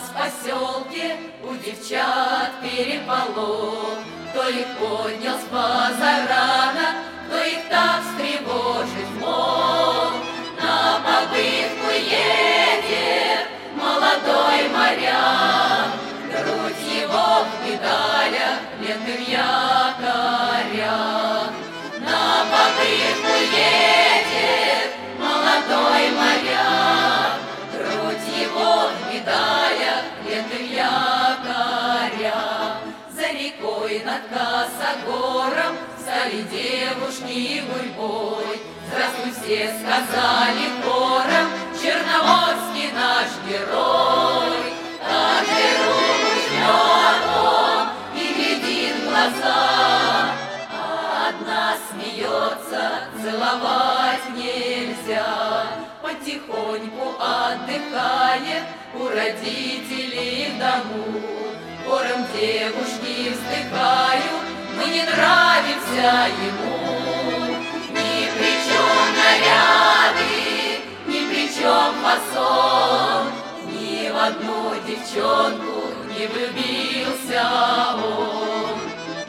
в поселке у девчат переполох. Кто их поднял с позарана, кто их так встревожить мог? На побывку едет молодой моряк, грудь его в медалях, ленты в якорях. На побывку едет молодой моряк, грудь его в медалях, ленты в якорях. За рекой над Косогором стали девушки гурьбой. Здравствуй, все сказали хором, Черноморский наш герой. Каждый руку жмет он и глядит в глаза, а одна смеется, целовать нельзя. Потихоньку отдыхает у родителей в дому, хором девушки вздыхают, мы не нравимся ему. Ни при чем наряды, ни при чем фасон, ни в одну девчонку не влюбился он.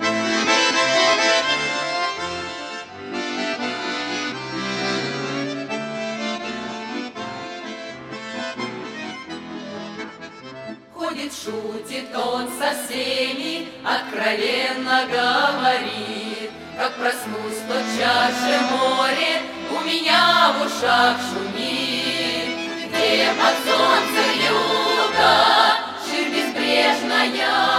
Ходит, шутит он со всеми, откровенно говорит: как проснусь, тотчас же море у меня в ушах шумит. Где под солнцем юга ширь безбрежная,